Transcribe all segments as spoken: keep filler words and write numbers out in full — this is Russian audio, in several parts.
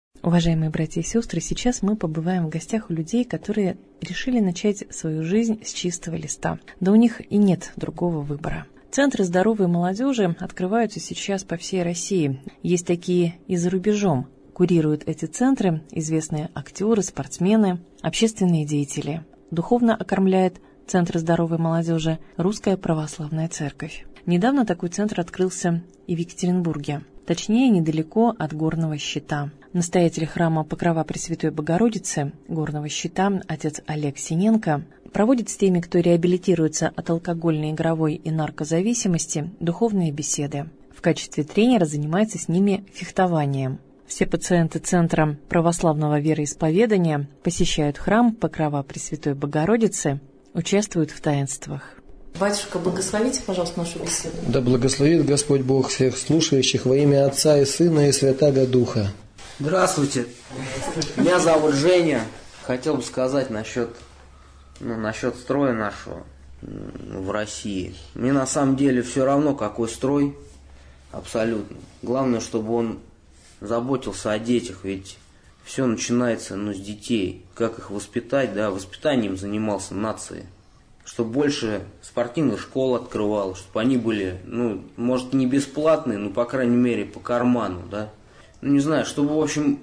Уважаемые братья и сестры, сейчас мы побываем в гостях у людей, которые решили начать свою жизнь с чистого листа. Да у них и нет другого выбора. Центры здоровой молодежи открываются сейчас по всей России. Есть такие и за рубежом. Курируют эти центры известные актеры, спортсмены, общественные деятели. Духовно окормляет Центр здоровой молодежи Русская Православная Церковь. Недавно такой центр открылся и в Екатеринбурге, точнее, недалеко от Горного Щита. Настоятель храма Покрова Пресвятой Богородицы Горного Щита, отец Олег Синенко, проводит с теми, кто реабилитируется от алкогольной, игровой и наркозависимости, духовные беседы. В качестве тренера занимается с ними фехтованием. Все пациенты Центра православного вероисповедания посещают храм Покрова Пресвятой Богородицы, участвуют в таинствах. Батюшка, благословите, пожалуйста, нашу беседу. Да благословит Господь Бог всех слушающих во имя Отца и Сына и Святаго Духа. Здравствуйте. Меня зовут Женя. Хотел бы сказать насчет, ну, насчет строя нашего в России. Мне на самом деле все равно, какой строй, абсолютно. Главное, чтобы он заботился о детях, ведь все начинается, ну, с детей. Как их воспитать, да, воспитанием занимался нацией. Чтобы больше спортивных школ открывал, чтобы они были, ну, может, не бесплатные, но, по крайней мере, по карману, да. Ну, не знаю, чтобы, в общем,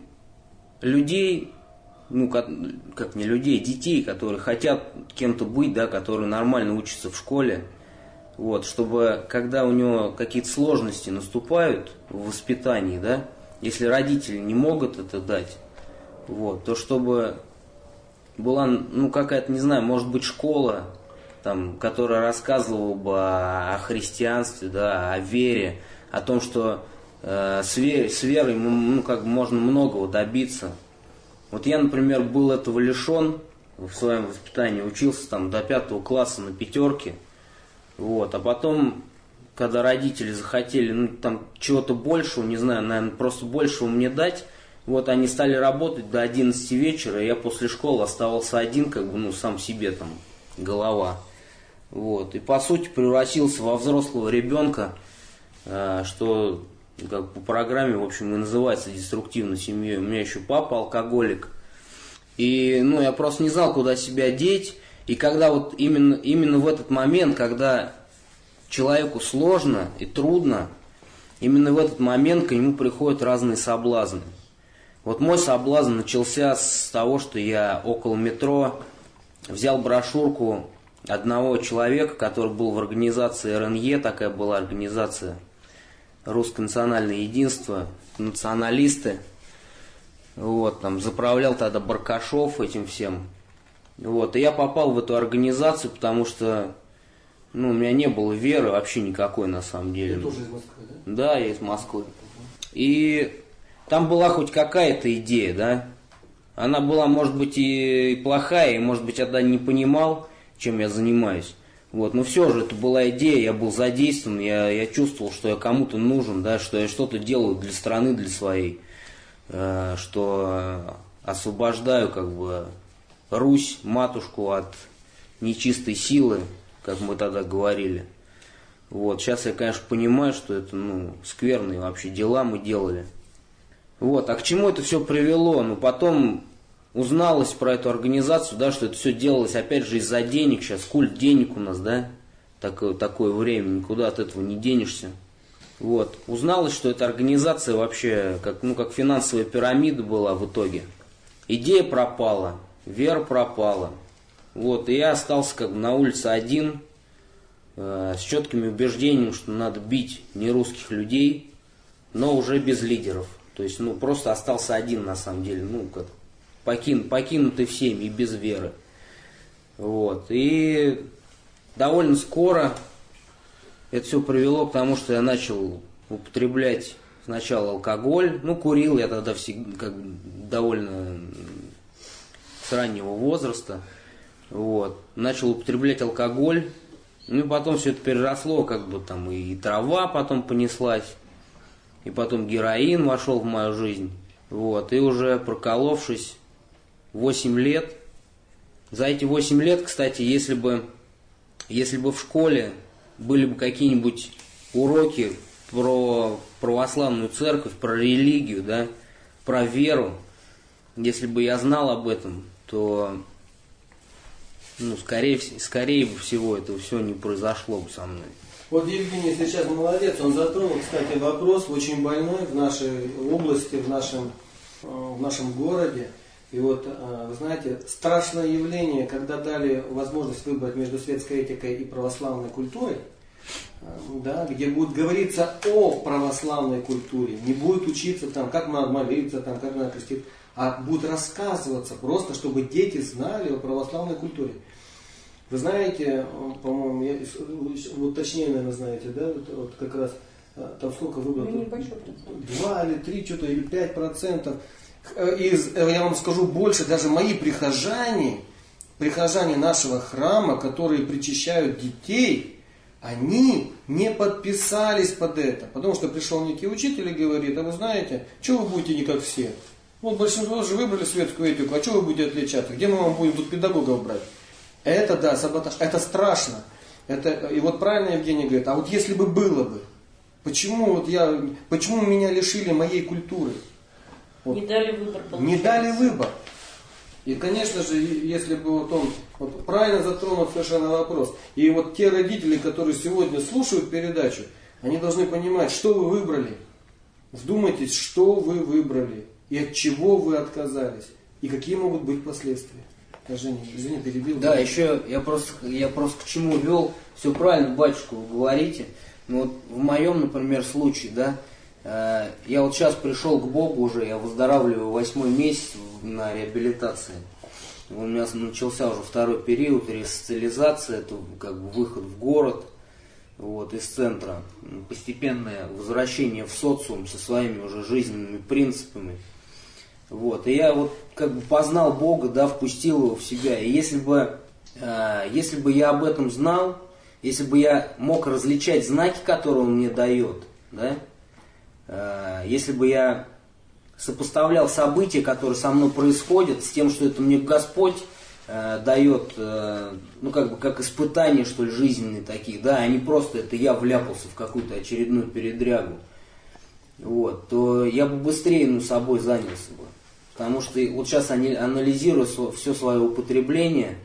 людей, ну, как, как не людей, детей, которые хотят кем-то быть, да, которые нормально учатся в школе, вот, чтобы, когда у него какие-то сложности наступают в воспитании, да, если родители не могут это дать, вот, то чтобы была, ну, какая-то, не знаю, может быть, школа, там, которая рассказывала бы о, о христианстве, да, о вере, о том, что э, с, вер, с верой, ну, как бы можно многого добиться. Вот я, например, был этого лишен в своем воспитании, учился там до пятого класса на пятерке, вот, а потом, когда родители захотели, ну, там, чего-то большего, не знаю, наверное, просто большего мне дать, вот, они стали работать до одиннадцати вечера, и я после школы оставался один, как бы, ну, сам себе там, голова. Вот. И по сути превратился во взрослого ребенка, что как по программе, в общем, и называется деструктивной семьей. У меня еще папа алкоголик. И, ну, я просто не знал, куда себя деть. И когда вот именно, именно в этот момент, когда человеку сложно и трудно, именно в этот момент к нему приходят разные соблазны. Вот мой соблазн начался с того, что я около метро взял брошюрку одного человека, который был в организации эр эн е, такая была организация, Русское национальное единство, националисты. Вот, там заправлял тогда Баркашов этим всем. Вот, и я попал в эту организацию, потому что, ну, у меня не было веры вообще никакой на самом деле. Ты тоже из Москвы, да? Да, я из Москвы. И там была хоть какая-то идея, да. Она была, может быть, и плохая, и, может быть, я тогда не понимал, чем я занимаюсь. Вот, но все же это была идея, я был задействован, я, я чувствовал, что я кому-то нужен, да, что я что-то делаю для страны, для своей, э, что освобождаю, как бы, Русь, матушку от нечистой силы, как мы тогда говорили. Вот, сейчас я, конечно, понимаю, что это, ну, скверные вообще дела мы делали. Вот, а к чему это все привело? Ну, потом узналось про эту организацию, да, что это все делалось, опять же, из-за денег. Сейчас культ денег у нас, да, такое, такое время, никуда от этого не денешься. Вот, узналось, что эта организация вообще, как, ну, как финансовая пирамида была в итоге. Идея пропала, вера пропала. Вот, и я остался как бы на улице один, э, с четкими убеждениями, что надо бить нерусских людей, но уже без лидеров. То есть, ну, просто остался один, на самом деле, ну, как покин, покинутый всеми и без веры. Вот. И довольно скоро это все привело к тому, что я начал употреблять сначала алкоголь. Ну, курил я тогда всегда, как бы, довольно с раннего возраста. Вот. Начал употреблять алкоголь. Ну, и потом все это переросло, как бы там и трава потом понеслась. И потом героин вошел в мою жизнь. Вот. И уже проколовшись восемь лет. За эти восемь лет, кстати, если бы, если бы в школе были бы какие-нибудь уроки про православную церковь, про религию, да, про веру. Если бы я знал об этом, то, ну, скорее, скорее всего, это все не произошло бы со мной. Вот Евгений сейчас молодец, он затронул, кстати, вопрос очень больной в нашей области, в нашем, в нашем городе. И вот, вы знаете, страшное явление, когда дали возможность выбрать между светской этикой и православной культурой, да, где будет говориться о православной культуре, не будет учиться там, как надо молиться, там, как надо крестить, а будет рассказываться просто, чтобы дети знали о православной культуре. Вы знаете, по-моему, я, вот точнее, наверное, знаете, да, вот, вот как раз, там сколько выбрано? Ну, небольшой процент. Два или три, что-то, или пять процентов. Из, я вам скажу больше, даже мои прихожане, прихожане нашего храма, которые причащают детей, они не подписались под это. Потому что пришел некий учитель и говорит: а вы знаете, что вы будете не как все? Вот большинство же выбрали светскую этику, а что вы будете отличаться? Где мы вам будем тут педагогов брать? Это, да, саботаж, это страшно. Это, и вот правильно Евгений говорит, а вот если бы было бы, почему, вот я, почему меня лишили моей культуры? Вот, не дали выбор. Получается. Не дали выбор. И, конечно же, если бы вот он вот, правильно затронул совершенно вопрос. И вот те родители, которые сегодня слушают передачу, они должны понимать, что вы выбрали. Вдумайтесь, что вы выбрали. И от чего вы отказались. И какие могут быть последствия. Женя, извини, перебил. Да, еще я просто, я просто к чему вел. Все правильно, батюшка, вы говорите. Ну вот в моем, например, случае, да, э, я вот сейчас пришел к Богу уже, я выздоравливаю восьмой месяц на реабилитации. У меня начался уже второй период ресоциализации, это как бы выход в город, вот, из центра, постепенное возвращение в социум со своими уже жизненными принципами. Вот, и я вот как бы познал Бога, да, впустил его в себя. И если бы, э, если бы я об этом знал, если бы я мог различать знаки, которые он мне дает, да, э, если бы я сопоставлял события, которые со мной происходят, с тем, что это мне Господь э, дает, э, ну как бы как испытания, что ли, жизненные такие, да, а не просто это я вляпался в какую-то очередную передрягу, вот, то я бы быстрее, ну, собой занялся бы. Потому что вот сейчас, анализируя все свое употребление,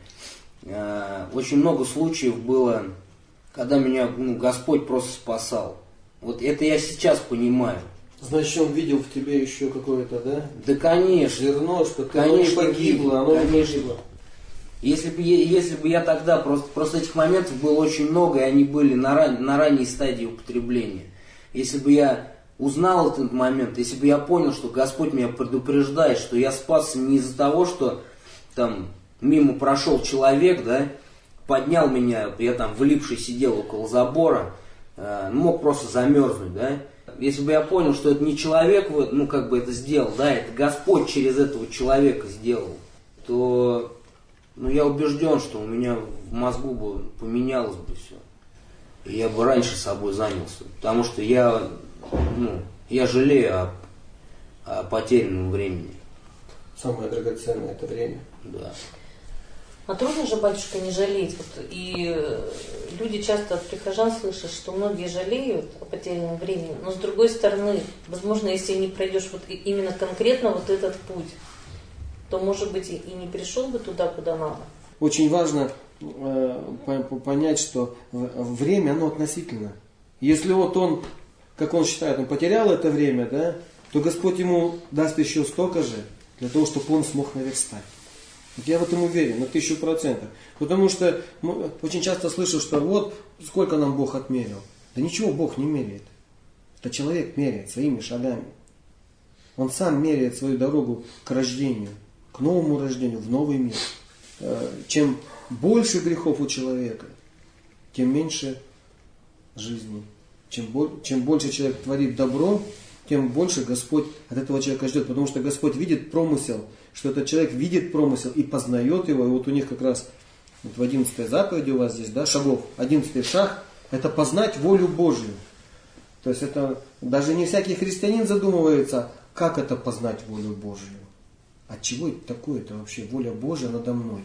э, очень много случаев было, когда меня, ну, Господь просто спасал. Вот это я сейчас понимаю. Значит, он видел в тебе еще какое-то, да? Да, конечно. Зерно, что ты конечно, оно не погибло, оно не погибло. Если бы, если бы я тогда, просто, просто этих моментов было очень много, и они были на, ран, на ранней стадии употребления. Если бы я узнал этот момент, если бы я понял, что Господь меня предупреждает, что я спасся не из-за того, что там мимо прошел человек, да, поднял меня, я там влипший сидел около забора, э, мог просто замерзнуть, да. Если бы я понял, что это не человек, ну, как бы это сделал, да, это Господь через этого человека сделал, то, ну, я убежден, что у меня в мозгу бы поменялось бы все. И я бы раньше собой занялся, потому что я, ну, я жалею о, о потерянном времени. Самое драгоценное это время. Да. А трудно же, батюшка, не жалеть. Вот, и люди часто от прихожан слышат, что многие жалеют о потерянном времени, но с другой стороны, возможно, если не пройдешь вот именно конкретно вот этот путь, то, может быть, и не пришел бы туда, куда надо. Очень важно э, понять, что время, оно относительно. Если вот он, как он считает, он потерял это время, да, то Господь ему даст еще столько же, для того, чтобы он смог наверстать. Вот я в этом уверен, на тысячу процентов. Потому что ну, очень часто слышу, что вот сколько нам Бог отмерил. Да ничего Бог не меряет. Это человек меряет своими шагами. Он сам меряет свою дорогу к рождению, к новому рождению, в новый мир. Чем больше грехов у человека, тем меньше жизни. Чем, чем больше человек творит добро, тем больше Господь от этого человека ждет. Потому что Господь видит промысел, что этот человек видит промысел и познает его. И вот у них как раз вот в одиннадцатой заповеди у вас здесь, да, шагов, одиннадцатый шаг, это познать волю Божию. То есть это даже не всякий христианин задумывается, как это познать волю Божию. А чего это такое? Это вообще воля Божия надо мной.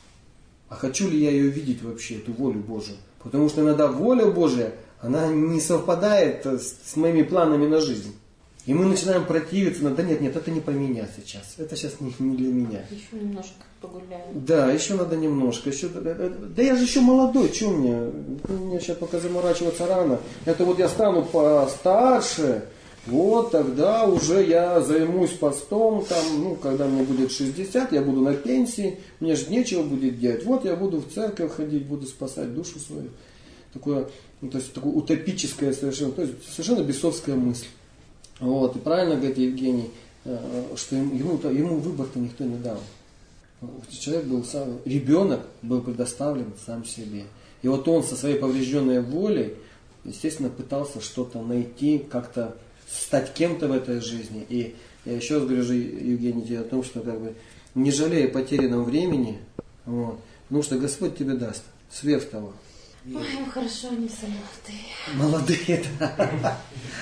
А хочу ли я ее видеть вообще, эту волю Божию? Потому что иногда воля Божия, она не совпадает с, с моими планами на жизнь. И мы начинаем противиться, но да нет, нет, это не про меня сейчас, это сейчас не, не для меня. Еще немножко погуляем. Да, еще надо немножко. Еще, да, да, да я же еще молодой, что мне? Мне сейчас пока заморачиваться рано. Это вот я стану постарше, вот тогда уже я займусь постом, там, ну, когда мне будет шестьдесят, я буду на пенсии, мне же нечего будет делать. Вот я буду в церковь ходить, буду спасать душу свою. Такое, ну, то есть такое утопическое совершенно, то есть совершенно бесовская мысль. Вот, и правильно говорит Евгений, что ему, ему выбор-то никто не дал. Человек был сам, ребенок был предоставлен сам себе. И вот он со своей поврежденной волей, естественно, пытался что-то найти, как-то стать кем-то в этой жизни. И я еще раз говорю, Евгений, о том, что как бы не жалея потерянного времени, вот, потому что Господь тебе даст сверх того. Ой, ну хорошо, они все молодые. Молодые, да.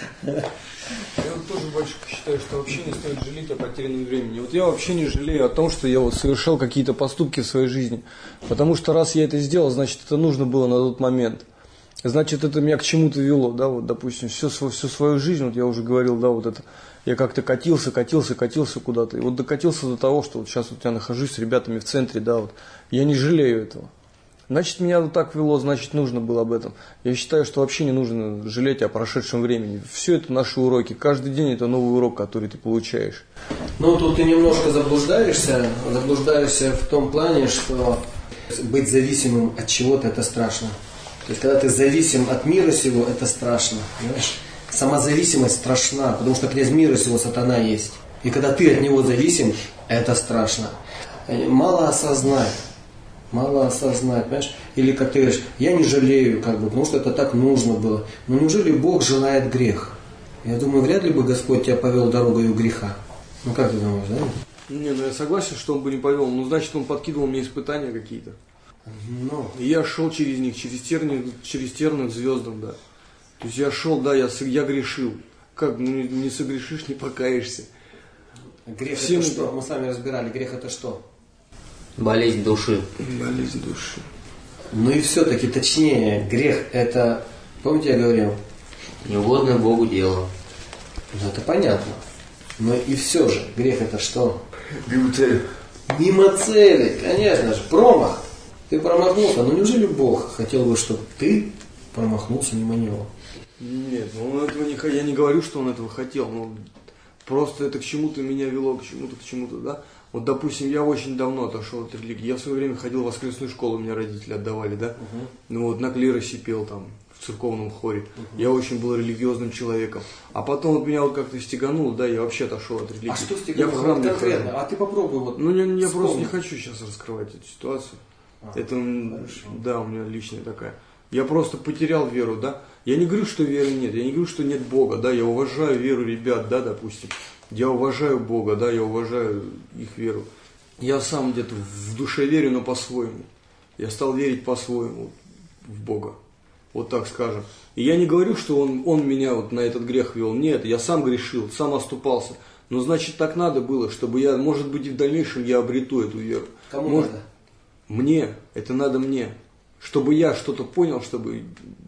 Я вот тоже, батюшка, считаю, что вообще не стоит жалеть о потерянном времени. Вот я вообще не жалею о том, что я вот совершал какие-то поступки в своей жизни. Потому что раз я это сделал, значит, это нужно было на тот момент. Значит, это меня к чему-то вело, да, вот, допустим, всю, всю свою жизнь, вот я уже говорил, да, вот это, я как-то катился, катился, катился куда-то. И вот докатился до того, что вот сейчас вот я нахожусь с ребятами в центре, да, вот. Я не жалею этого. Значит, меня вот так вело, значит, нужно было об этом. Я считаю, что вообще не нужно жалеть о прошедшем времени. Все это наши уроки. Каждый день это новый урок, который ты получаешь. Ну, тут ты немножко заблуждаешься. Заблуждаешься в том плане, что быть зависимым от чего-то – это страшно. То есть, когда ты зависим от мира сего, это страшно. Понимаешь? Сама зависимость страшна, потому что князь мира сего сатана есть. И когда ты от него зависим, это страшно. Мало осознать. Мало осознать, понимаешь? Или как ты говоришь, я не жалею, как бы, потому что это так нужно было. Но неужели Бог желает грех? Я думаю, вряд ли бы Господь тебя повел дорогой греха. Ну как ты думаешь, да? Не, ну я согласен, что он бы не повел. Ну, значит, он подкидывал мне испытания какие-то. Ну. И я шел через них, через тернии, через тернии к звездам, да. То есть я шел, да, я, я грешил. Как, ну не, не согрешишь, не покаешься. Грех Всем это что? это... Мы с вами разбирали, грех это что? Болезнь души. Болезнь души. Ну и все-таки точнее, грех это, помните, я говорил? Неугодное Богу дело. Ну это понятно. Но и все же, грех это что? Мимо цели. Мимо цели, конечно же, промах. Ты промахнулся, но неужели Бог хотел бы, чтобы ты промахнулся мимо него? Нет, ну он этого не хотел. Я не говорю, что он этого хотел, но просто это к чему-то меня вело, к чему-то, к чему-то, да. Вот, допустим, я очень давно отошел от религии. Я в свое время ходил в воскресную школу, меня родители отдавали, да. Uh-huh. Ну вот на клиросе пел там, в церковном хоре. Uh-huh. Я очень был религиозным человеком. А потом вот меня вот как-то стегануло, да, я вообще отошел от религии. А что стегануло? Я в храм не конкретно? А ты попробуй вот. Ну, я, я просто не хочу сейчас раскрывать эту ситуацию. А, это, хорошо. Да, у меня личная такая. Я просто потерял веру, да. Я не говорю, что веры нет, я не говорю, что нет Бога, да. Я уважаю веру ребят, да, допустим. Я уважаю Бога, да, я уважаю их веру. Я сам где-то в душе верю, но по-своему. Я стал верить по-своему в Бога. Вот так скажем. И я не говорю, что он, он меня вот на этот грех вел. Нет, я сам грешил, сам оступался. Но значит, так надо было, чтобы я, может быть, и в дальнейшем я обрету эту веру. Кому может, надо? Мне. Это надо мне. Чтобы я что-то понял, чтобы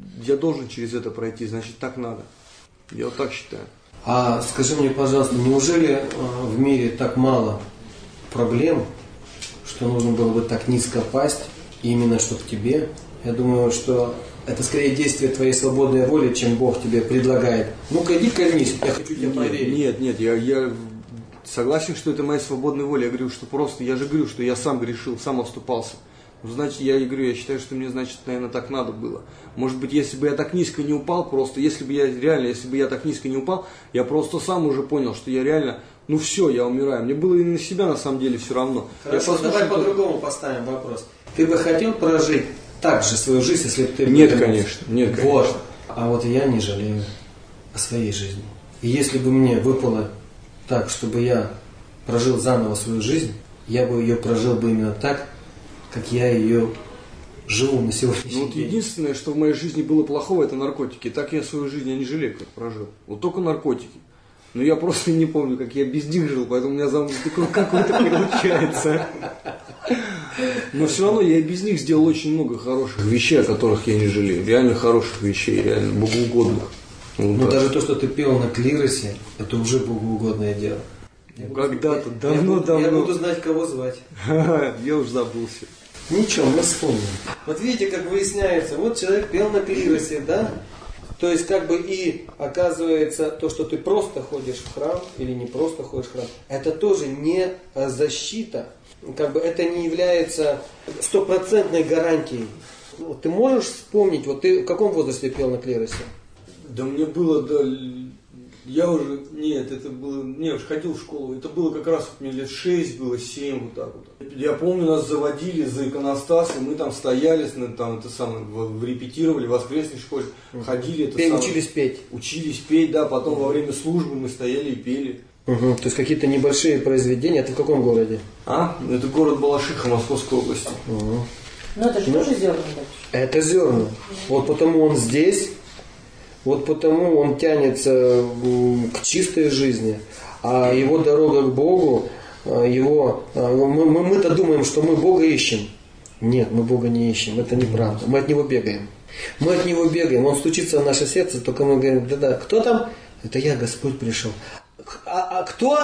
я должен через это пройти. Значит, так надо. Я вот так считаю. А скажи мне, пожалуйста, неужели в мире так мало проблем, что нужно было бы так низко пасть, именно чтобы тебе? Я думаю, что это скорее действие твоей свободной воли, чем Бог тебе предлагает. Ну-ка, иди колнись, я хочу тебя проверить. Нет, нет, я, я согласен, что это моя свободная воля. Я говорю, что просто, я же говорю, что я сам грешил, сам оступался. Значит, я и говорю, я считаю, что мне, значит, наверное, так надо было. Может быть, если бы я так низко не упал, просто, если бы я реально, если бы я так низко не упал, я просто сам уже понял, что я реально, ну все, я умираю. Мне было и на себя, на самом деле, все равно. Хорошо, я давай по-другому поставим вопрос. Ты бы хотел прожить так же свою жизнь, если бы ты... Нет, бы, конечно, нет, конечно. Вот. А вот я не жалею о своей жизни. И если бы мне выпало так, чтобы я прожил заново свою жизнь, я бы ее прожил бы именно так, как я ее живу на сегодняшний ну, вот день. Единственное, что в моей жизни было плохого, это наркотики. Так я свою жизнь, я не жалею, как прожил. Вот только наркотики. Но я просто не помню, как я без них жил, поэтому у меня зам... какой-то получается. Но все равно я и без них сделал очень много хороших вещей, о которых я не жалею. Реально хороших вещей, реально богоугодных. Но да. Даже то, что ты пел на клиросе, это уже богоугодное дело. Ну, когда-то, давно-давно. Я буду знать, кого звать. Я уже забылся. Ничего, мы вспомним. Вот видите, как выясняется, вот человек пел на клиросе, да? То есть, как бы и оказывается, то, что ты просто ходишь в храм или не просто ходишь в храм, это тоже не защита, как бы это не является стопроцентной гарантией. Вот ты можешь вспомнить, вот ты в каком возрасте пел на клиросе? Да мне было, да, я уже, нет, это было, не, уже ходил в школу, это было как раз, мне лет шесть было, семь, вот так вот. Я помню, нас заводили за иконостас, и мы там стояли, там, это самое, в, репетировали в воскресной школе, ходили. Это Пей, самое, учились петь. Учились петь, да, потом во время службы мы стояли и пели. Угу. То есть какие-то небольшие произведения, это в каком городе? А, это город Балашиха, Московской области. Угу. Ну это же ну, тоже зерна. Это зерна. Вот потому он здесь. Вот потому он тянется к чистой жизни, а его дорога к Богу, его, мы, мы, мы-то думаем, что мы Бога ищем. Нет, мы Бога не ищем, это неправда. Мы от Него бегаем. Мы от Него бегаем, Он стучится в наше сердце, только мы говорим, да-да, кто там? Это я, Господь пришел. А, а кто?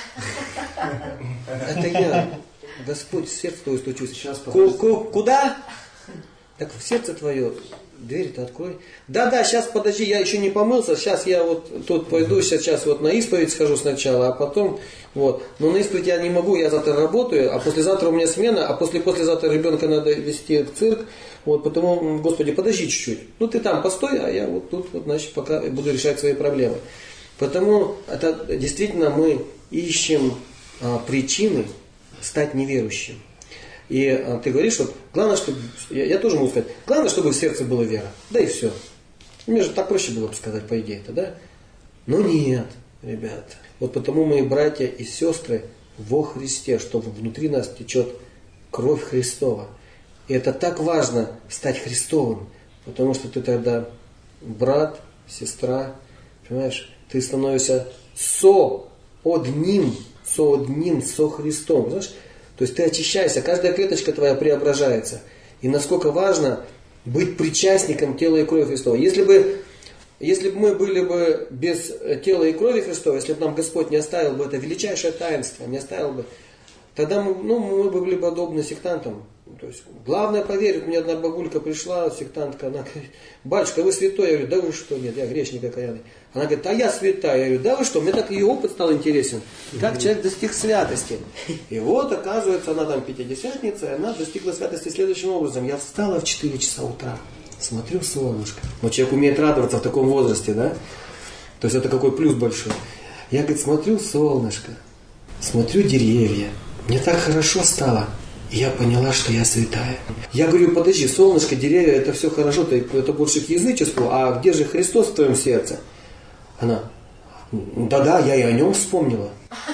Это я. Господь, в сердце твое стучусь. Сейчас, куда? Так в сердце твое. Дверь-то открой. Да-да, сейчас подожди, я еще не помылся, сейчас я вот тут пойду, сейчас вот на исповедь схожу сначала, а потом вот. Но на исповедь я не могу, я завтра работаю, а послезавтра у меня смена, а после-послезавтра ребенка надо везти в цирк. Вот, потому, Господи, подожди чуть-чуть. Ну ты там постой, а я вот тут, вот, значит, пока буду решать свои проблемы. Потому это действительно мы ищем а, причины стать неверующим. И а, ты говоришь, вот, главное, чтобы, я, я тоже могу сказать, главное, чтобы в сердце была вера. Да и все. Мне же так проще было бы сказать, по идее-то, да? Но нет, ребята. Вот потому мои братья и сестры во Христе, чтобы внутри нас течет кровь Христова. И это так важно стать Христовым, потому что ты тогда брат, сестра, понимаешь, ты становишься со-одним, со-одним, со Христом, знаешь? То есть ты очищаешься, каждая клеточка твоя преображается. И насколько важно быть причастником тела и крови Христова. Если бы, если бы мы были бы без тела и крови Христова, если бы нам Господь не оставил бы это величайшее таинство, не оставил бы, тогда мы, ну, мы бы были подобны сектантам. То есть, главное поверить, мне одна бабулька пришла, сектантка, она говорит, батюшка, вы святой? Я говорю, да вы что, нет, я грешник окаянный. Она говорит, а я святая. Я говорю, да вы что, мне так ее опыт стал интересен, как человек достиг святости. И вот, оказывается, она там пятидесятница, и она достигла святости следующим образом. Я встала в четыре часа утра, смотрю солнышко. Но человек умеет радоваться в таком возрасте, да? То есть, это какой плюс большой. Я, говорит, смотрю солнышко, смотрю деревья, мне так хорошо стало. И я поняла, что я святая. Я говорю, подожди, солнышко, деревья, это все хорошо, это больше к язычеству, а где же Христос в твоем сердце? Она, да-да, я и о нем вспомнила.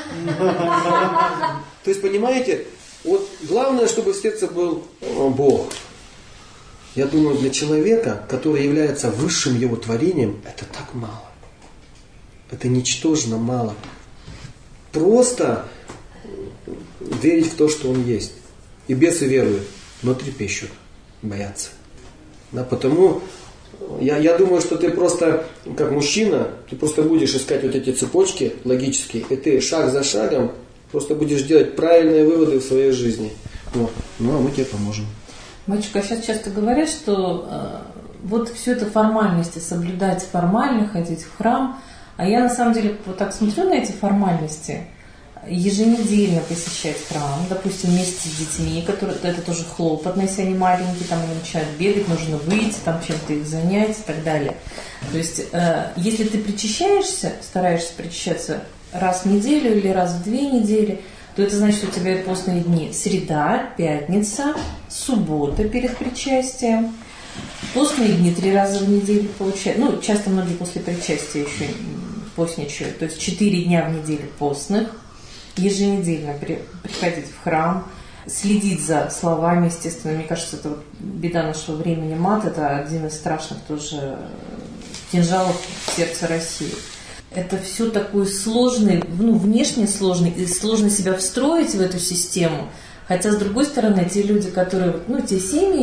То есть, понимаете, вот главное, чтобы в сердце был Бог. Я думаю, для человека, который является высшим его творением, это так мало. Это ничтожно мало. Просто верить в то, что он есть. И бесы веруют, но трепещут, боятся. Да, потому я, я думаю, что ты просто, как мужчина, ты просто будешь искать вот эти цепочки логические, и ты шаг за шагом просто будешь делать правильные выводы в своей жизни. Вот. Ну, а мы тебе поможем. Батюшка, сейчас часто говорят, что э, вот все это формальности, соблюдать формально, ходить в храм. А я на самом деле вот так смотрю на эти формальности, еженедельно посещать храм, допустим, вместе с детьми, которые, это тоже хлопотно, если они маленькие, там они начинают бегать, нужно выйти, там чем-то их занять и так далее. То есть, э, если ты причащаешься, стараешься причащаться раз в неделю или раз в две недели, то это значит, что у тебя постные дни среда, пятница, суббота перед причастием, постные дни три раза в неделю получают, ну, часто многие после причастия еще постничают, то есть четыре дня в неделю постных, еженедельно при, приходить в храм, следить за словами, естественно. Мне кажется, это вот беда нашего времени. Мат – это один из страшных тоже кинжалов в сердце России. Это все такой сложный, ну, внешне сложный, и сложно себя встроить в эту систему. Хотя, с другой стороны, те люди, которые, ну, те семьи,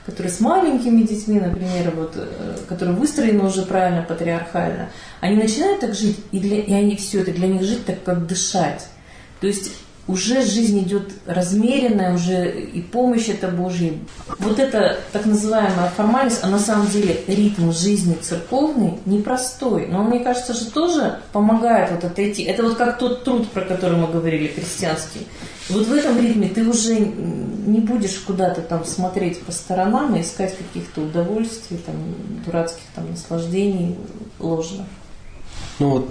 которые с маленькими детьми, например, вот, которые выстроены уже правильно, патриархально, они начинают так жить, и, для, и они все это для них жить так, как дышать. То есть уже жизнь идет размеренная, уже и помощь это Божья. Вот эта так называемая формальность, а на самом деле ритм жизни церковный непростой. Но он, мне кажется, же тоже помогает вот отойти. Это вот как тот труд, про который мы говорили, крестьянский. Вот в этом ритме ты уже не будешь куда-то там смотреть по сторонам и искать каких-то удовольствий, там, дурацких там наслаждений ложных. Ну вот,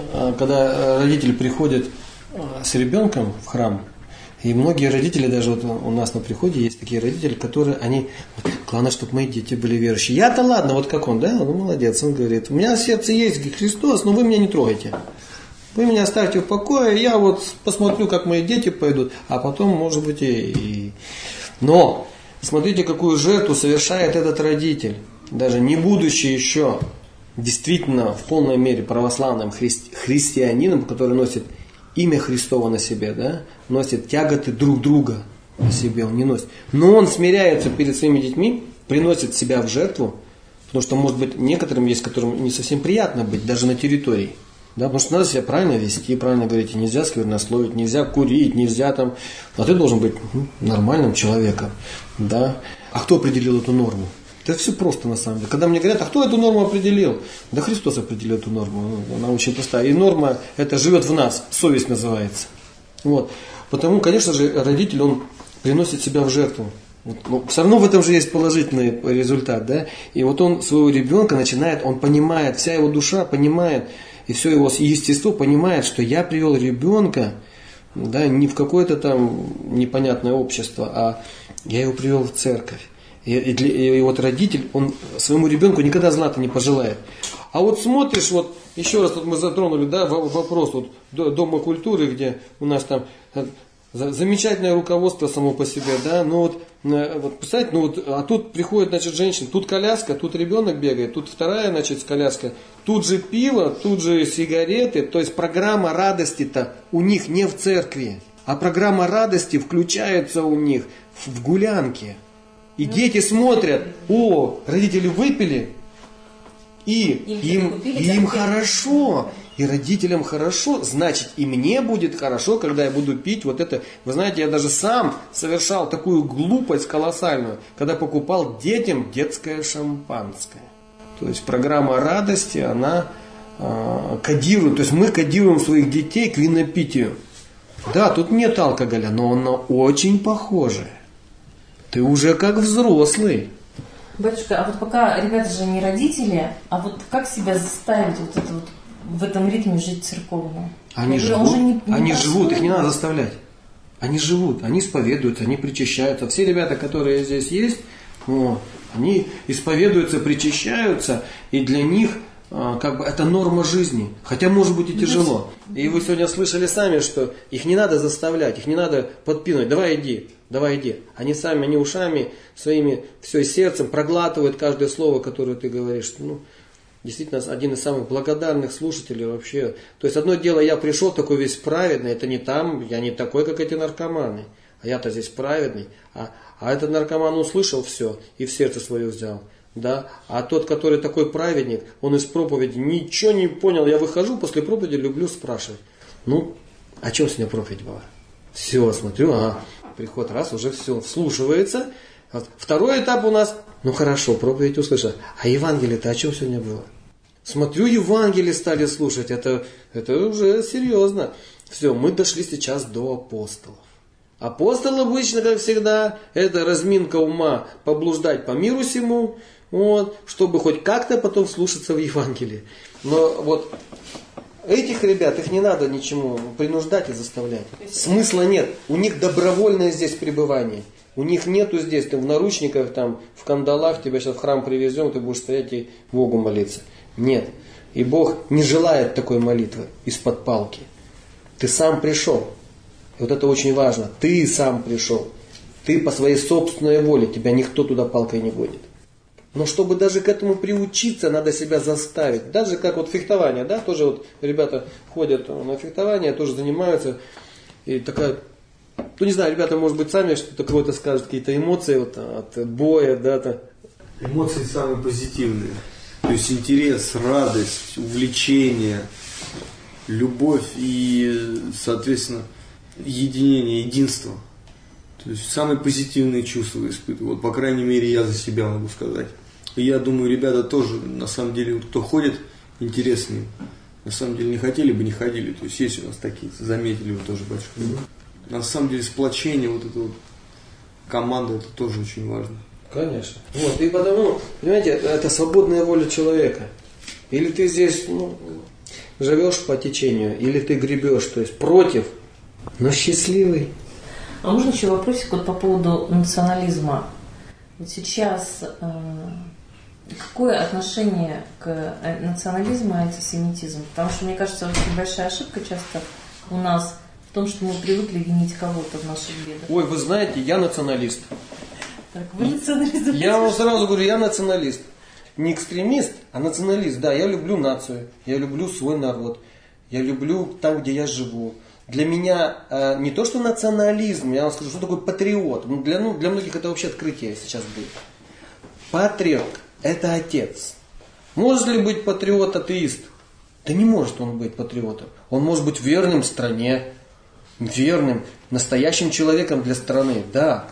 когда родители приходят с ребенком в храм, и многие родители, даже вот у нас на приходе есть такие родители, которые, они, главное, чтобы мои дети были верующие. Я-то ладно, вот как он, да, ну молодец, он говорит, у меня в сердце есть Христос, но вы меня не трогайте. Вы меня оставьте в покое, я вот посмотрю, как мои дети пойдут, а потом, может быть, и... и... Но, смотрите, какую жертву совершает этот родитель, даже не будучи еще действительно в полной мере православным христи... христианином, который носит имя Христово на себе, да, носит тяготы друг друга на себе, он не носит. Но он смиряется перед своими детьми, приносит себя в жертву, потому что, может быть, некоторым есть, которым не совсем приятно быть, даже на территории. Да, потому что надо себя правильно вести, правильно говорить, нельзя сквернословить, нельзя курить, нельзя там... А ты должен быть нормальным человеком. Да? А кто определил эту норму? Это все просто на самом деле. Когда мне говорят, а кто эту норму определил? Да Христос определил эту норму. Она очень простая. И норма это живет в нас. Совесть называется. Вот. Потому, конечно же, родитель, он приносит себя в жертву. Вот. Но все равно в этом же есть положительный результат. Да? И вот он своего ребенка начинает, он понимает, вся его душа понимает, и все его естество понимает, что я привел ребенка, да, не в какое-то там непонятное общество, а я его привел в церковь. И, и, и, и вот родитель, он своему ребенку никогда зла-то не пожелает. А вот смотришь, вот еще раз вот мы затронули, да, вопрос вот Дома культуры, где у нас там замечательное руководство само по себе, да, ну вот, вот представляете, ну вот, а тут приходит, значит, женщина, тут коляска, тут ребенок бегает, тут вторая, значит, коляска, тут же пиво, тут же сигареты, то есть программа радости-то у них не в церкви, а программа радости включается у них в гулянке. И ну, дети смотрят, о, родители выпили, и им, им, им хорошо, и родителям хорошо, значит и мне будет хорошо, когда я буду пить вот это. Вы знаете, я даже сам совершал такую глупость колоссальную, когда покупал детям детское шампанское. То есть программа радости, она э, кодирует, то есть мы кодируем своих детей к винопитию. Да, тут нет алкоголя, но оно очень похоже. Ты уже как взрослый. Батюшка, а вот пока ребята же не родители, а вот как себя заставить вот это вот в этом ритме жить церковно? Они Я живут, уже не, не они посмотрю. живут, их не надо заставлять. Они живут, они исповедуются, они причащаются. Все ребята, которые здесь есть, вот, они исповедуются, причащаются, и для них как бы это норма жизни. Хотя может быть и тяжело. И вы сегодня слышали сами, что их не надо заставлять, их не надо подпинывать. Давай иди, давай иди. Они сами, они ушами своими, все сердцем проглатывают каждое слово, которое ты говоришь. Ну, действительно, один из самых благодарных слушателей вообще. То есть одно дело, я пришел такой весь праведный, это не там, я не такой, как эти наркоманы. А я-то здесь праведный. А, а этот наркоман услышал все и в сердце свое взял. Да? А тот, который такой праведник, он из проповеди ничего не понял. Я выхожу после проповеди, люблю спрашивать. Ну, о чем сегодня проповедь была? Все, смотрю, ага, приход раз, уже все, вслушивается. Вот. Второй этап у нас, ну хорошо, проповедь услышал. А Евангелие-то о чем сегодня было? Смотрю, Евангелие стали слушать, это, это уже серьезно. Все, мы дошли сейчас до апостолов. Апостол обычно, как всегда, это разминка ума, поблуждать по миру сему, вот, чтобы хоть как-то потом слушаться в Евангелии. Но вот этих ребят, их не надо ничему принуждать и заставлять. Смысла нет. У них добровольное здесь пребывание. У них нету здесь, ты в наручниках, там, в кандалах, тебя сейчас в храм привезем, ты будешь стоять и Богу молиться. Нет. И Бог не желает такой молитвы из-под палки. Ты сам пришел. И вот это очень важно. Ты сам пришел. Ты по своей собственной воле. Тебя никто туда палкой не гонит. Но чтобы даже к этому приучиться, надо себя заставить. Даже как вот фехтование, да, тоже вот ребята ходят на фехтование, тоже занимаются. И такая Ну, не знаю, ребята, может быть, сами что-то кого-то скажут, какие-то эмоции вот, от боя, да, то. Эмоции самые позитивные. То есть интерес, радость, увлечение, любовь и, соответственно, единение, единство. То есть самые позитивные чувства испытываю. Вот, по крайней мере, я за себя могу сказать. И я думаю, ребята тоже, на самом деле, вот, кто ходит, интересные. На самом деле, не хотели бы, не ходили. То есть есть у нас такие, заметили вы тоже, батюшка. Mm-hmm. На самом деле, сплочение, вот эта вот команда, это тоже очень важно. Конечно. Вот, и потому, понимаете, это свободная воля человека. Или ты здесь ну, живешь по течению, или ты гребешь, то есть против, но счастливый. А можно еще вопросик вот по поводу национализма? Вот сейчас э, какое отношение к национализму и антисемитизму? Потому что, мне кажется, очень большая ошибка часто у нас в том, что мы привыкли винить кого-то в наших бедах. Ой, вы знаете, я националист. Так, вы националист? Я вам сразу говорю, я националист. Не экстремист, а националист. Да, я люблю нацию, я люблю свой народ, я люблю там, где я живу. Для меня э, не то, что национализм, я вам скажу, что такое патриот. Ну, для, ну, для многих это вообще открытие сейчас будет. Патриот – это отец. Может ли быть патриот атеист? Да не может он быть патриотом. Он может быть верным стране, верным, настоящим человеком для страны, да.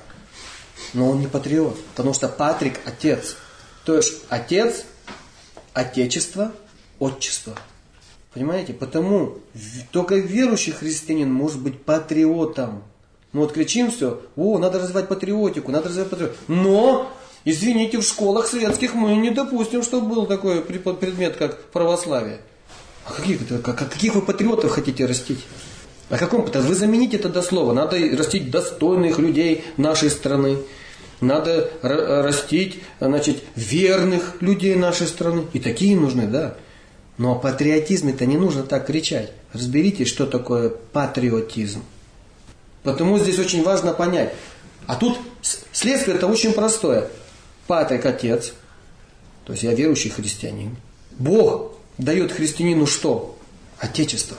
Но он не патриот, потому что Патрик – отец. То есть отец, отечество, отчество. Понимаете? Потому только верующий христианин может быть патриотом. Мы вот кричим все, о, надо развивать патриотику, надо развивать патриотику. Но, извините, в школах советских мы не допустим, чтобы был такой предмет, как православие. А каких, каких вы патриотов хотите растить? О каком патриоте? Вы замените это дословно. Надо растить достойных людей нашей страны. Надо растить, значит, верных людей нашей страны. И такие нужны, да. Но о патриотизме-то не нужно так кричать. Разберитесь, что такое патриотизм. Потому здесь очень важно понять. А тут следствие-то очень простое. Патрик – отец. То есть я верующий христианин. Бог дает христианину что? Отечество.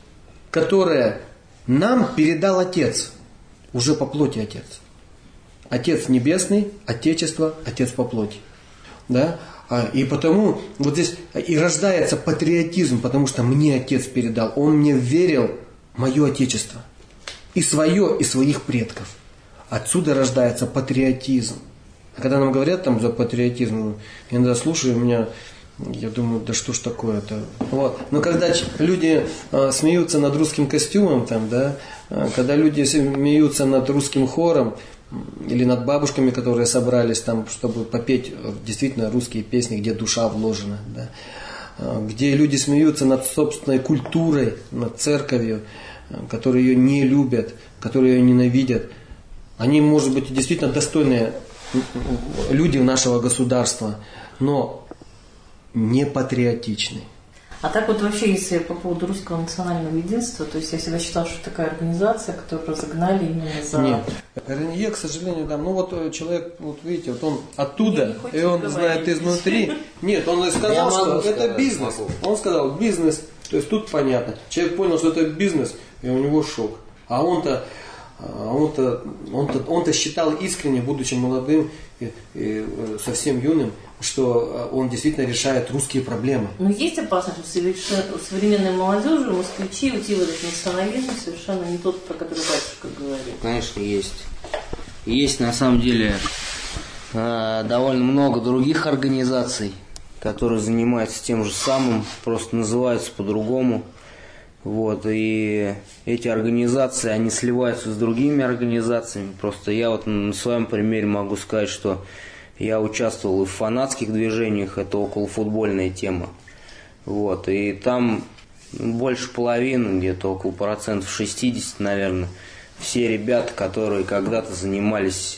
Которое нам передал Отец. Уже по плоти Отец. Отец небесный, Отечество, Отец по плоти. Да? И потому вот здесь и рождается патриотизм, потому что мне Отец передал. Он мне верил мое Отечество. И свое, и своих предков. Отсюда рождается патриотизм. А когда нам говорят там за патриотизм, я иногда слушаю, у меня, я думаю, да что ж такое-то. Вот. Но когда люди а, смеются над русским костюмом, там, да, а, когда люди смеются над русским хором, или над бабушками, которые собрались там, чтобы попеть действительно русские песни, где душа вложена, да, где люди смеются над собственной культурой, над церковью, которые ее не любят, которые ее ненавидят. Они, может быть, действительно достойные люди нашего государства, но не патриотичны. А так вот вообще, если по поводу русского национального единства, то есть я всегда считала, что такая организация, которую разогнали именно за... Нет, РНЕ, к сожалению, там, ну вот человек, вот видите, вот он оттуда, и он говорить. Знает изнутри. Нет, он сказал, я что это сказать, бизнес. Могу. Он сказал, бизнес, то есть тут понятно. Человек понял, что это бизнес, и у него шок. А он-то, он-то, он-то, он-то считал искренне, будучи молодым и, и совсем юным, что он действительно решает русские проблемы. Но есть опасность, что у современной молодежи москвичи уйти в этот национализм совершенно не тот, про который батюшка говорит. Конечно, есть. Есть на самом деле довольно много других организаций, которые занимаются тем же самым, просто называются по-другому. Вот, и эти организации, они сливаются с другими организациями. Просто я вот на своем примере могу сказать, что я участвовал и в фанатских движениях, это околофутбольная тема. Вот, и там больше половины, где-то около процентов шестьдесят, наверное, все ребята, которые когда-то занимались,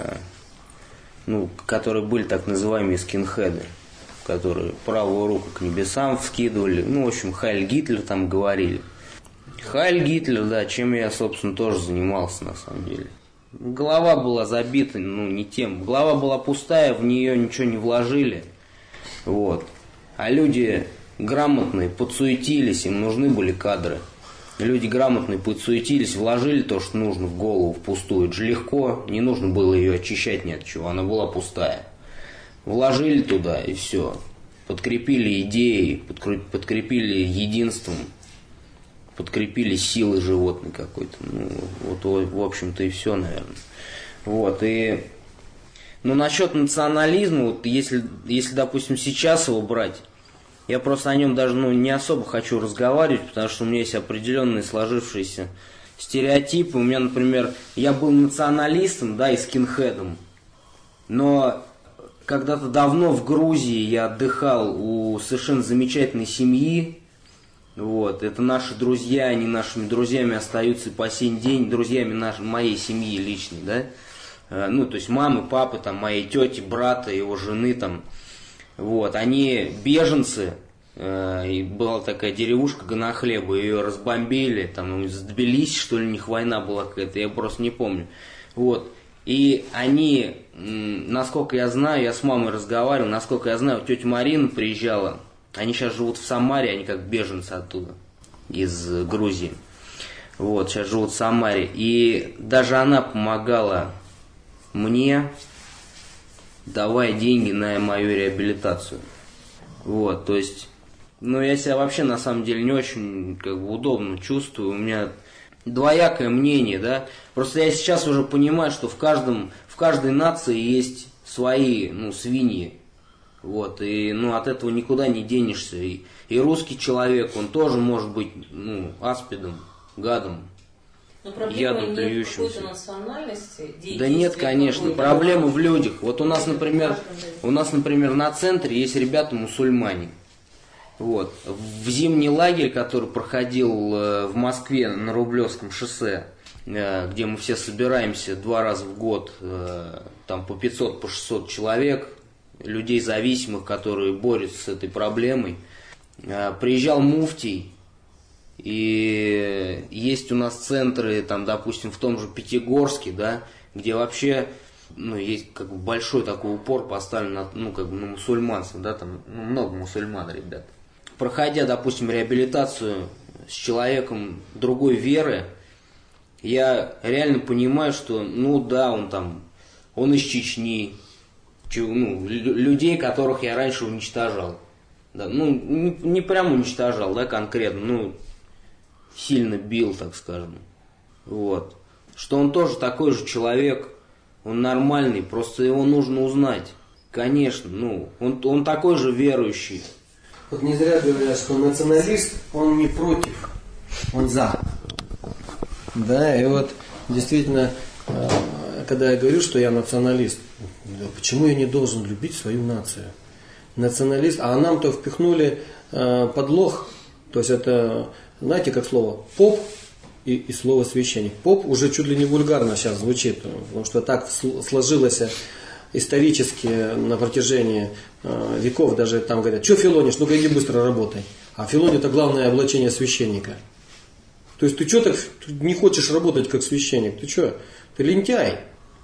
ну, которые были так называемые скинхеды, которые правую руку к небесам вскидывали, ну, в общем, Хайль Гитлер там говорили. Хайль Гитлер, да, чем я, собственно, тоже занимался, на самом деле. Голова была забита, ну, не тем. Голова была пустая, в нее ничего не вложили. Вот. А люди грамотные, подсуетились, им нужны были кадры. люди грамотные подсуетились, вложили то, что нужно в голову впустую. Это же легко, не нужно было ее очищать ни от чего, она была пустая. Вложили туда и все. Подкрепили идеей, подкрепили единством, подкрепили силой животной какой-то. Ну, вот, в общем-то, и все, наверное. Вот, и... Ну, насчет национализма, вот если, если, допустим, сейчас его брать, я просто о нем даже ну, не особо хочу разговаривать, потому что у меня есть определенные сложившиеся стереотипы. У меня, например, я был националистом, да, и скинхедом, но когда-то давно в Грузии я отдыхал у совершенно замечательной семьи. Вот, это наши друзья, они нашими друзьями остаются и по сей день, друзьями нашей, моей семьи личной, да. Ну, то есть мамы, папы, там, моей тети, брата, его жены, там, вот, они беженцы, э, и была такая деревушка Ганахлеба, ее разбомбили, там, из Тбилиси, что ли, у них война была какая-то, я просто не помню, вот, и они, насколько я знаю, я с мамой разговаривал, насколько я знаю, тетя Марина приезжала, они сейчас живут в Самаре, они как беженцы оттуда, из Грузии, вот, сейчас живут в Самаре, и даже она помогала мне, давая деньги на мою реабилитацию. Вот, то есть, ну, я себя вообще на самом деле не очень как бы удобно чувствую. У меня двоякое мнение, да. Просто я сейчас уже понимаю, что в каждом, в каждой нации есть свои, ну, свиньи. Вот, и, ну, от этого никуда не денешься. И, и русский человек, он тоже может быть, ну, аспидом, гадом. Но проблема нет какой-то национальности. Да нет, конечно, проблема в людях. Вот у нас, например, у нас, например, на центре есть ребята мусульмане. Вот. В зимний лагерь, который проходил в Москве на Рублевском шоссе, где мы все собираемся два раза в год, там по пятьсот, по шестьсот человек, людей зависимых, которые борются с этой проблемой, приезжал муфтий. И есть у нас центры, там, допустим, в том же Пятигорске, да, где вообще, ну, есть как бы большой такой упор поставлен на, ну, как бы на мусульманство, да, там, ну, много мусульман, ребят. Проходя, допустим, реабилитацию с человеком другой веры, я реально понимаю, что, ну, да, он там, он из Чечни, ну, людей, которых я раньше уничтожал, да, ну, не, не прям уничтожал, да, конкретно, ну, сильно бил, так скажем. Вот. Что он тоже такой же человек, он нормальный, просто его нужно узнать. Конечно, ну, он, он такой же верующий. Вот не зря говорят, что националист, он не против, он за. Да, и вот действительно, когда я говорю, что я националист, почему я не должен любить свою нацию? Националист, а нам-то впихнули подлог, то есть это... Знаете, как слово поп и, и слово священник. Поп уже чуть ли не вульгарно сейчас звучит, потому что так сложилось исторически на протяжении э, веков. Даже там говорят, что филонишь, ну-ка иди быстро работай. А филонь это главное облачение священника. То есть ты что так не хочешь работать как священник? Ты что? Ты лентяй.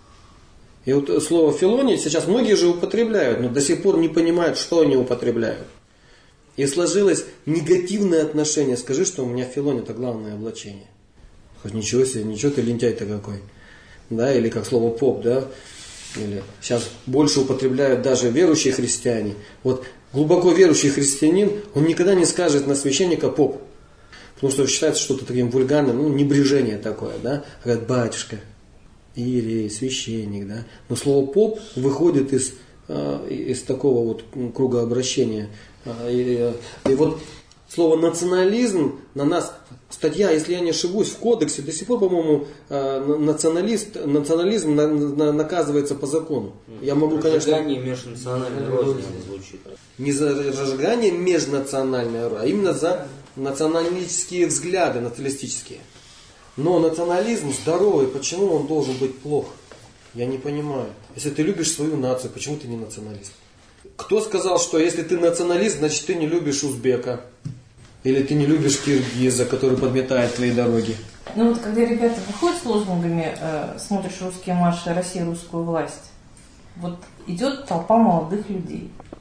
И вот слово филонить сейчас многие же употребляют, но до сих пор не понимают, что они употребляют. И сложилось негативное отношение. Скажи, что у меня филонь это главное облачение. Хоть ничего себе, ничего ты лентяй-то какой. Да, или как слово поп, да. Или сейчас больше употребляют даже верующие христиане. Вот глубоко верующий христианин, он никогда не скажет на священника поп. Потому что считается что-то таким вульгарным, ну, небрежение такое, да. Говорят, батюшка, иерей, священник, да. Но слово поп выходит из, из такого вот круга обращения. И, и вот слово национализм на нас, статья, если я не ошибусь, в кодексе до сих пор, по-моему, националист, национализм на, на, наказывается по закону. Я могу, конечно... Разжигание межнациональной розни звучит. Не за разжигание межнациональной розни, а именно за националистические взгляды, националистические. Но национализм здоровый, почему он должен быть плох? Я не понимаю. Если ты любишь свою нацию, почему ты не националист? Кто сказал, что если ты националист, значит ты не любишь узбека? Или ты не любишь киргиза, который подметает твои дороги? Ну вот когда ребята выходят с лозунгами э, «Смотришь русские марши, Россия, русскую власть», вот идет толпа молодых людей.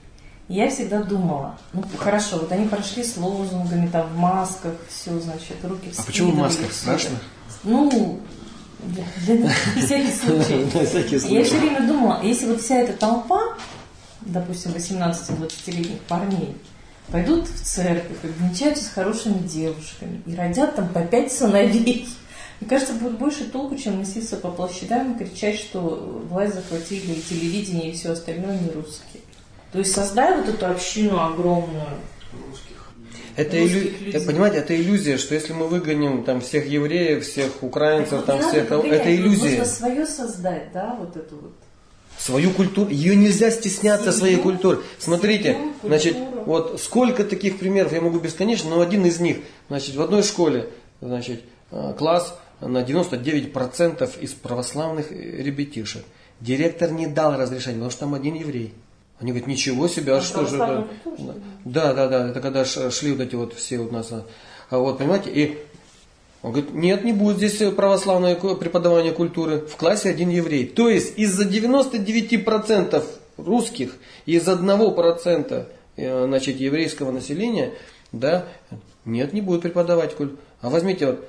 И я всегда думала, ну хорошо, вот они прошли с лозунгами, там в масках, все, значит, руки вскидывали. А почему в масках? Страшно? Ну, для, для, на всякий случай. На всякий случай. Я все время думала, если вот вся эта толпа, допустим, восемнадцати-двадцатилетних парней, пойдут в церковь, обвенчаются с хорошими девушками и родят там по пять сыновей. Мне кажется, будет больше толку, чем носиться по площадям и кричать, что власть захватили и телевидение, и все остальное не русские. То есть создай вот эту общину огромную русских. Это иллю... Понимаете, это иллюзия, что если мы выгоним там всех евреев, всех украинцев, там всех, это, это иллюзия. Нужно свое создать, да, вот эту вот. Свою культуру, ее нельзя стесняться, Семью, своей культуры. Смотрите, семью, значит, вот сколько таких примеров, я могу бесконечно, но один из них, значит, в одной школе, значит, класс на девяносто девять процентов из православных ребятишек. Директор не дал разрешения, потому что там один еврей. Они говорят, ничего себе, а, а что же это? Да, да, да, это когда шли вот эти вот все у нас, а вот, понимаете, и он говорит, нет, не будет здесь православное преподавание культуры, в классе один еврей. То есть из-за девяноста девяти процентов русских и из одного процента, значит, еврейского населения, да, нет, не будет преподавать культуру. А возьмите вот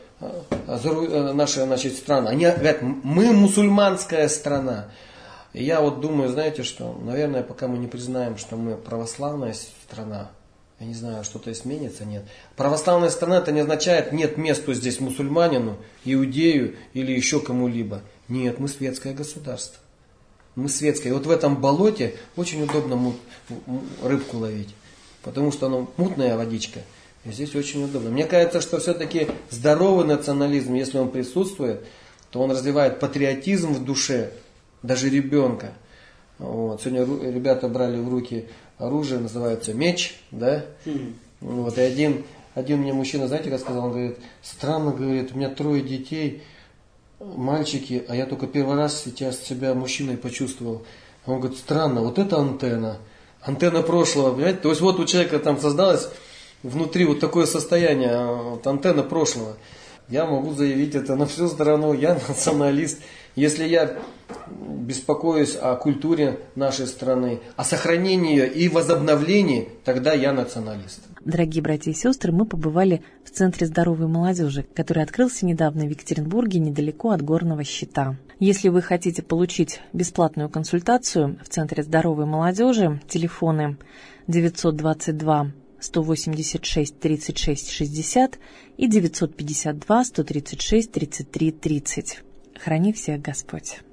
наши, значит, страны, они говорят, мы мусульманская страна. И я вот думаю, знаете что, наверное, пока мы не признаем, что мы православная страна, я не знаю, что-то изменится, нет. Православная страна, это не означает, нет места здесь мусульманину, иудею или еще кому-либо. Нет, мы светское государство. Мы светское. И вот в этом болоте очень удобно рыбку ловить, потому что оно мутная водичка. И здесь очень удобно. Мне кажется, что все-таки здоровый национализм, если он присутствует, то он развивает патриотизм в душе, даже ребенка. Вот. Сегодня ребята брали в руки оружие, называется меч, да? Mm. Вот. И один, один мне мужчина, знаете, как сказал, он говорит, странно, говорит, у меня трое детей, мальчики, а я только первый раз сейчас себя мужчиной почувствовал. Он говорит, странно, вот это антенна, антенна прошлого, понимаете? То есть вот у человека там создалось внутри вот такое состояние, вот антенна прошлого. Я могу заявить это на всю страну, я националист. Если я беспокоюсь о культуре нашей страны, о сохранении ее и возобновлении, тогда я националист. Дорогие братья и сестры, мы побывали в Центре здоровой молодежи, который открылся недавно в Екатеринбурге, недалеко от Горного Щита. Если вы хотите получить бесплатную консультацию в Центре здоровой молодежи, телефоны девятьсот двадцать два сто восемьдесят шесть тридцать шесть шестьдесят и девятьсот пятьдесят два сто тридцать шесть тридцать три тридцать. Храни всех Господь.